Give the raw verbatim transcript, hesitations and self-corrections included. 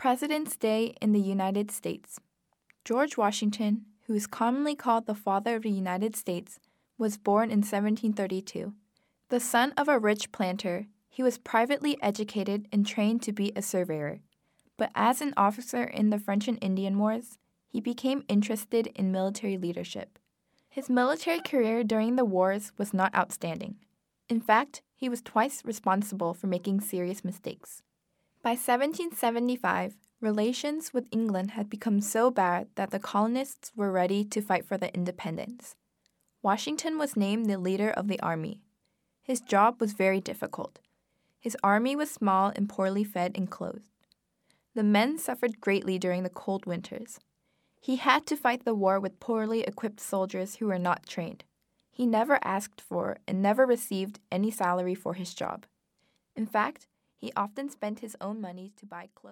President's Day in the United States. George Washington, who is commonly called the Father of the United States, was born in seventeen thirty-two. The son of a rich planter, he was privately educated and trained to be a surveyor. But as an officer in the French and Indian Wars, he became interested in military leadership. His military career during the wars was not outstanding. In fact, he was twice responsible for making serious mistakes. By seventeen seventy-five, relations with England had become so bad that the colonists were ready to fight for their independence. Washington was named the leader of the army. His job was very difficult. His army was small and poorly fed and clothed. The men suffered greatly during the cold winters. He had to fight the war with poorly equipped soldiers who were not trained. He never asked for and never received any salary for his job. In fact, he often spent his own money to buy clothes.